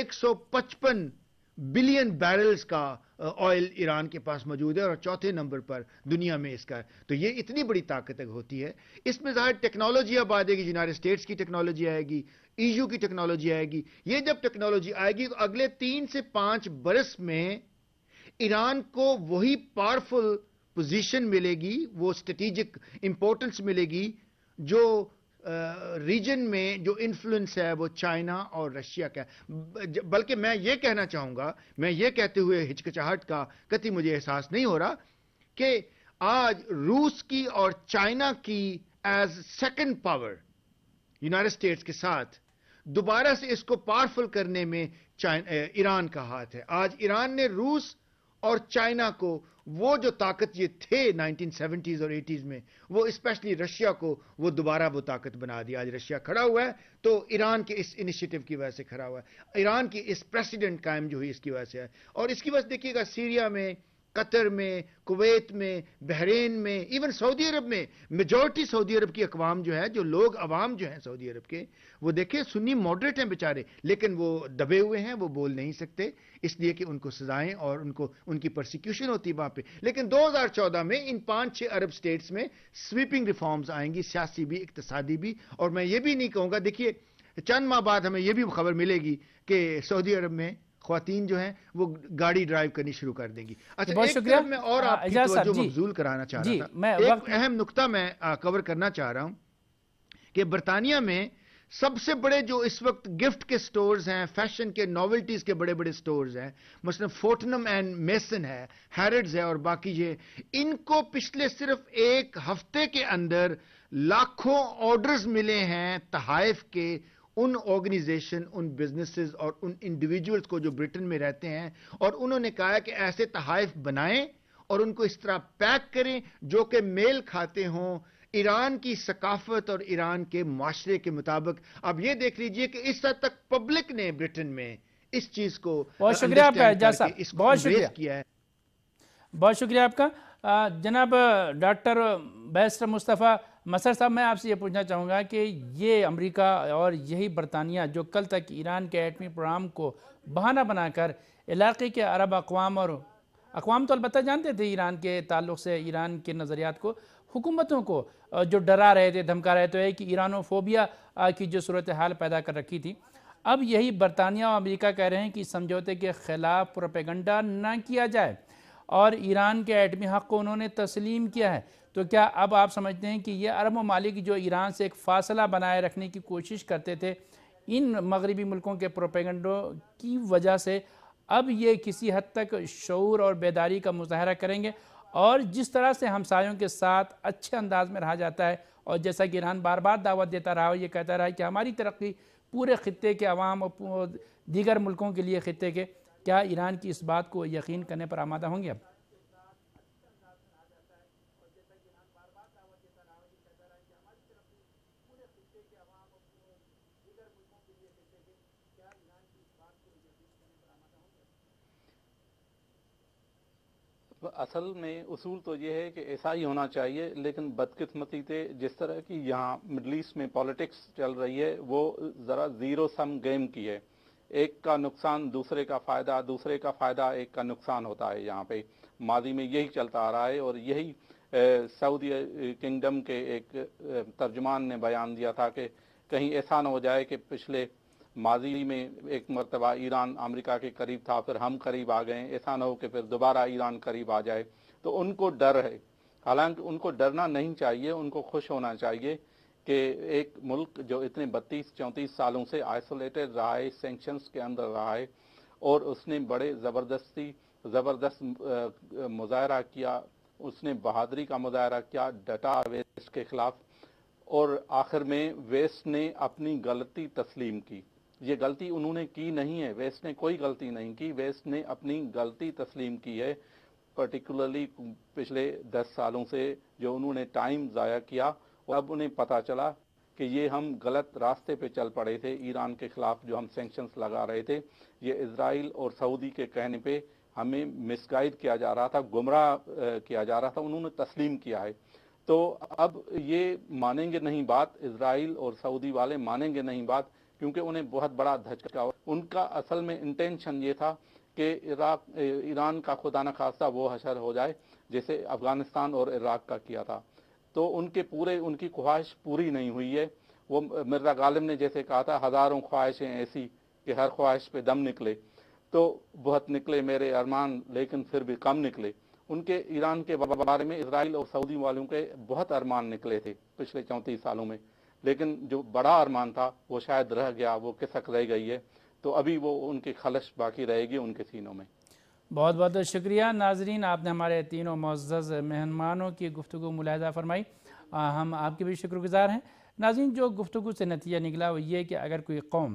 S2: 155 बिलियन बैरल्स का ऑयल ईरान के पास मौजूद है, और चौथे नंबर पर दुनिया में इसका। तो ये इतनी बड़ी ताकत होती है। इसमें ज़ाहिर टेक्नोलॉजी अब आ जाएगी, यूनाइटेड स्टेट्स की टेक्नोलॉजी आएगी, ईयू की टेक्नोलॉजी आएगी। ये जब टेक्नोलॉजी आएगी तो अगले 3 से 5 बरस में ईरान को वही पावरफुल पोजीशन मिलेगी, वो स्ट्रेटेजिक इंपॉर्टेंस मिलेगी जो ریجن میں جو انفلوئنس ہے وہ چائنا اور رشیا کا ہے. بلکہ میں یہ کہنا چاہوں گا، میں یہ کہتے ہوئے ہچکچاہٹ کا قطعی مجھے احساس نہیں ہو رہا کہ آج روس کی اور چائنا کی as second power United States کے ساتھ دوبارہ سے اس کو پاورفل کرنے میں ایران کا ہاتھ ہے. آج ایران نے روس اور چائنا کو وہ جو طاقت یہ تھے 1970s اور 80s میں، وہ اسپیشلی رشیا کو وہ دوبارہ وہ طاقت بنا دی. آج رشیا کھڑا ہوا ہے تو ایران کے اس انیشیٹو کی وجہ سے کھڑا ہوا ہے، ایران کی اس پریسیڈنٹ قائم جو ہوئی اس کی وجہ سے ہے. اور اس کی وجہ سے دیکھیے گا سیریا میں، قطر میں، کویت میں، بحرین میں، ایون سعودی عرب میں میجورٹی سعودی عرب کی اقوام جو ہے، جو لوگ عوام جو ہیں سعودی عرب کے، وہ دیکھیں سنی ماڈریٹ ہیں بیچارے، لیکن وہ دبے ہوئے ہیں، وہ بول نہیں سکتے اس لیے کہ ان کو سزائیں اور ان کی پرسیکیوشن ہوتی ہے وہاں پہ. لیکن 2014 میں ان 5-6 عرب سٹیٹس میں سویپنگ ریفارمز آئیں گی، سیاسی بھی، اقتصادی بھی. اور میں یہ بھی نہیں کہوں گا، دیکھیے چند ماہ بعد ہمیں یہ بھی خبر ملے گی کہ سعودی عرب میں خواتین جو ہیں وہ گاڑی ڈرائیو کرنی شروع کر دیں گی. اچھا
S1: بہت
S2: ایک
S1: شکریہ.
S2: طرف میں اور آپ کی توجہ مبذول کرانا چاہ رہا تھا، ایک اہم نقطہ میں کور کرنا چاہ رہا ہوں کہ برطانیہ میں سب سے بڑے جو اس وقت گفٹ کے سٹورز ہیں، فیشن کے، نوولٹیز کے بڑے بڑے سٹورز ہیں، مثلا فورٹنم اینڈ میسن ہے، ہیرڈز ہے اور باقی یہ، ان کو پچھلے صرف ایک ہفتے کے اندر لاکھوں آرڈرز ملے ہیں تحائف کے ان آرگنائزیشن، ان بزنسز اور ان انڈیویجولز کو جو برٹن میں رہتے ہیں. اور انہوں نے کہا کہ ایسے تحائف بنائیں اور ان کو اس طرح پیک کریں جو کہ میل کھاتے ہوں ایران کی ثقافت اور ایران کے معاشرے کے مطابق. اب یہ دیکھ لیجئے کہ اس حد تک پبلک نے برٹن میں اس چیز کو
S1: بہت شکریہ آپ کا اعجاز صاحب،
S2: اس کو
S1: بہت
S2: embrace
S1: شکریہ
S2: کیا ہے.
S1: بہت شکریہ آپ کا. جناب ڈاکٹر بیرسٹر مصطفیٰ مسر صاحب، میں آپ سے یہ پوچھنا چاہوں گا کہ یہ امریکہ اور یہی برطانیہ جو کل تک ایران کے ایٹمی پروگرام کو بہانہ بنا کر علاقے کے عرب اقوام اور اقوام تو البتہ جانتے تھے ایران کے تعلق سے، ایران کے نظریات کو، حکومتوں کو جو ڈرا رہے تھے، دھمکا رہے تھے کہ ایرانو فوبیا کی جو صورتحال پیدا کر رکھی تھی، اب یہی برطانیہ اور امریکہ کہہ رہے ہیں کہ سمجھوتے کے خلاف پروپیگنڈا نہ کیا جائے اور ایران کے ایٹمی حق کو انہوں نے تسلیم کیا ہے. تو کیا اب آپ سمجھتے ہیں کہ یہ عرب ممالک جو ایران سے ایک فاصلہ بنائے رکھنے کی کوشش کرتے تھے ان مغربی ملکوں کے پروپیگنڈوں کی وجہ سے، اب یہ کسی حد تک شعور اور بیداری کا مظاہرہ کریں گے؟ اور جس طرح سے ہمسایوں کے ساتھ اچھے انداز میں رہا جاتا ہے اور جیسا کہ ایران بار بار دعوت دیتا رہا، یہ کہتا رہا کہ ہماری ترقی پورے خطے کے عوام اور دیگر ملکوں کے لیے خطے کے، کیا ایران کی اس بات کو یقین کرنے پر آمادہ ہوں گے اب؟
S4: اصل میں اصول تو یہ ہے کہ ایسا ہی ہونا چاہیے، لیکن بدقسمتی سے جس طرح کی یہاں مڈل ایسٹ میں پالیٹکس چل رہی ہے وہ ذرا زیرو سم گیم کی ہے. ایک کا نقصان دوسرے کا فائدہ، دوسرے کا فائدہ ایک کا نقصان ہوتا ہے. یہاں پہ ماضی میں یہی چلتا آ رہا ہے اور یہی سعودی کنگڈم کے ایک ترجمان نے بیان دیا تھا کہ کہیں ایسا نہ ہو جائے کہ پچھلے ماضی میں ایک مرتبہ ایران امریکہ کے قریب تھا، پھر ہم قریب آ گئے، ایسا نہ ہو کہ پھر دوبارہ ایران قریب آ جائے. تو ان کو ڈر ہے، حالانکہ ان کو ڈرنا نہیں چاہیے، ان کو خوش ہونا چاہیے کہ ایک ملک جو اتنے 32-34 سالوں سے آئسولیٹڈ رہا ہے، سینکشنز کے اندر رہا ہے، اور اس نے بڑے زبردست مظاہرہ کیا، اس نے بہادری کا مظاہرہ کیا، ڈٹا ویسٹ کے خلاف، اور آخر میں ویسٹ نے اپنی غلطی تسلیم کی. یہ غلطی انہوں نے کی نہیں ہے، ویسٹ نے کوئی غلطی نہیں کی، ویسٹ نے اپنی غلطی تسلیم کی ہے. پرٹیکولرلی پچھلے 10 سالوں سے جو انہوں نے ٹائم ضائع کیا، اور اب انہیں پتہ چلا کہ یہ ہم غلط راستے پہ چل پڑے تھے. ایران کے خلاف جو ہم سینکشنز لگا رہے تھے، یہ اسرائیل اور سعودی کے کہنے پہ ہمیں مس گائیڈ کیا جا رہا تھا، گمراہ کیا جا رہا تھا. انہوں نے تسلیم کیا ہے. تو اب یہ مانیں گے نہیں بات، اسرائیل اور سعودی والے مانیں گے نہیں بات، کیونکہ انہیں بہت بڑا دھچکا. ان کا اصل میں انٹینشن یہ تھا کہ ایران کا خدا نہ خواستہ وہ حشر ہو جائے جیسے افغانستان اور عراق کا کیا تھا. تو ان کی خواہش پوری نہیں ہوئی ہے. وہ مرزا غالب نے جیسے کہا تھا، ہزاروں خواہشیں ایسی کہ ہر خواہش پہ دم نکلے. تو بہت نکلے میرے ارمان، لیکن پھر بھی کم نکلے. ان کے ایران کے بارے میں اسرائیل اور سعودی والوں کے بہت ارمان نکلے تھے پچھلے 34 سالوں میں، لیکن جو بڑا ارمان تھا وہ شاید رہ گیا، وہ کسک رہ گئی ہے، تو ابھی وہ ان کی خلش باقی رہے گی ان کے سینوں میں۔
S1: بہت بہت شکریہ ناظرین، آپ نے ہمارے تینوں معزز مہمانوں کی گفتگو ملاحظہ فرمائی، ہم آپ کے بھی شکر گزار ہیں۔ ناظرین، جو گفتگو سے نتیجہ نکلا وہ یہ کہ اگر کوئی قوم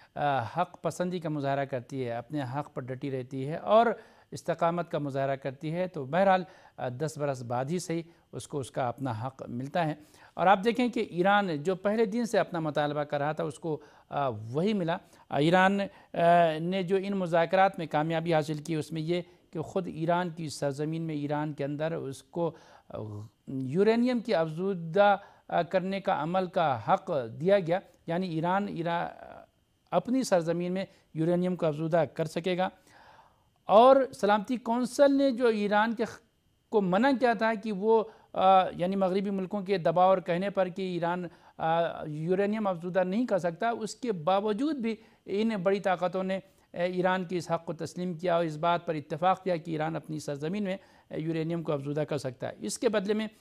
S1: حق پسندی کا مظاہرہ کرتی ہے، اپنے حق پر ڈٹی رہتی ہے اور استقامت کا مظاہرہ کرتی ہے، تو بہرحال 10 برس بعد ہی صحیح اس کو اس کا اپنا حق ملتا ہے۔ اور آپ دیکھیں کہ ایران جو پہلے دن سے اپنا مطالبہ کر رہا تھا اس کو وہی ملا۔ ایران نے جو ان مذاکرات میں کامیابی حاصل کی اس میں یہ کہ خود ایران کی سرزمین میں، ایران کے اندر اس کو یورینیم کی افزودہ کرنے کا عمل کا حق دیا گیا، یعنی ایران اپنی سرزمین میں یورینیم کو افزودہ کر سکے گا۔ اور سلامتی کونسل نے جو ایران کو منع کیا تھا کہ وہ یعنی مغربی ملکوں کے دباؤ اور کہنے پر کہ ایران یورینیم افزودہ نہیں کر سکتا، اس کے باوجود بھی ان بڑی طاقتوں نے ایران کے اس حق کو تسلیم کیا اور اس بات پر اتفاق کیا کہ ایران اپنی سرزمین میں یورینیم کو افزودہ کر سکتا ہے۔ اس کے بدلے میں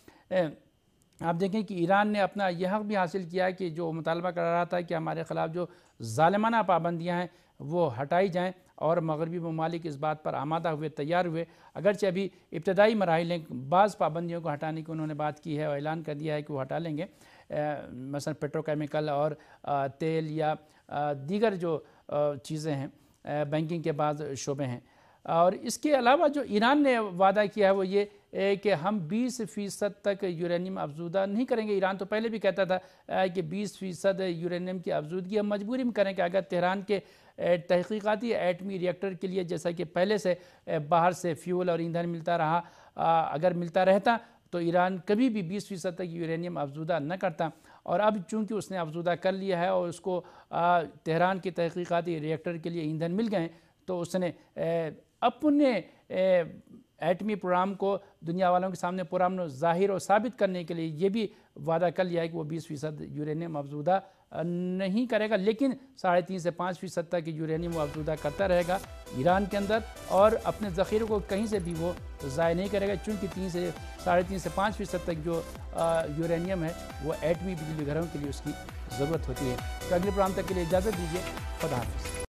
S1: آپ دیکھیں کہ ایران نے اپنا یہ حق بھی حاصل کیا کہ جو مطالبہ کر رہا تھا کہ ہمارے خلاف جو ظالمانہ پابندیاں ہیں وہ ہٹائی جائیں، اور مغربی ممالک اس بات پر آمادہ ہوئے، تیار ہوئے، اگرچہ ابھی ابتدائی مراحل ہیں، بعض پابندیوں کو ہٹانے کی انہوں نے بات کی ہے اور اعلان کر دیا ہے کہ وہ ہٹا لیں گے، مثلا پیٹروکیمیکل اور تیل یا دیگر جو چیزیں ہیں، بینکنگ کے بعض شعبے ہیں۔ اور اس کے علاوہ جو ایران نے وعدہ کیا ہے وہ یہ کہ ہم 20% تک یورینیم افزودہ نہیں کریں گے۔ ایران تو پہلے بھی کہتا تھا کہ 20% یورینیم کی افزودگی ہم مجبوری میں کریں کہ اگر تہران کے تحقیقاتی ایٹمی ری ایکٹر کے لیے جیسا کہ پہلے سے باہر سے فیول اور ایندھن ملتا رہا، اگر ملتا رہتا تو ایران کبھی بھی 20% تک یورینیم افزودہ نہ کرتا۔ اور اب چونکہ اس نے افزودہ کر لیا ہے اور اس کو تہران کے تحقیقاتی ری ایکٹر کے لیے ایندھن مل گئے، تو اس نے اپنے ایٹمی پروگرام کو دنیا والوں کے سامنے پرامن ظاہر اور ثابت کرنے کے لیے یہ بھی وعدہ کر لیا ہے کہ وہ 20% یورینیم افزودہ نہیں کرے گا، لیکن 3.5 سے 5% تک یورینیم وہ افزودہ کرتا رہے گا ایران کے اندر، اور اپنے ذخیروں کو کہیں سے بھی وہ ضائع نہیں کرے گا، چونکہ 3.5 سے 5% تک جو یورینیم ہے وہ ایٹمی بجلی گھروں کے لیے اس کی ضرورت ہوتی ہے۔ تو اگلے پروگرام تک کے لیے اجازت دیجیے، خدا حافظ۔